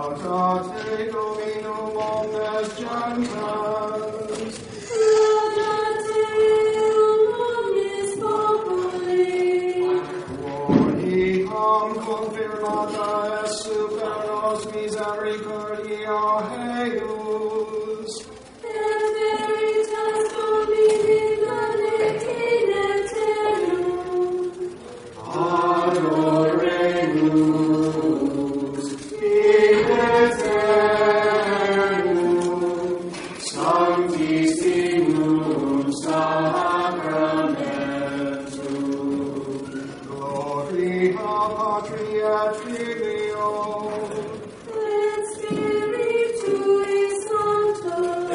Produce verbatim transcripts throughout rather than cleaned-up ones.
Laudate Dominum omnes gentes. Laudate omnes populi. Quodicam confirmata est super nos misericordia eius. Et veritas Domini benedictin et tenum. Adoremus in eternum sanctissimum sacramentum. Gloria Patri et Filio Et Spiritui Sancto.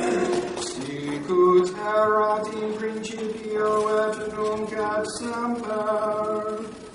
sicut erat in principio et nunc et semper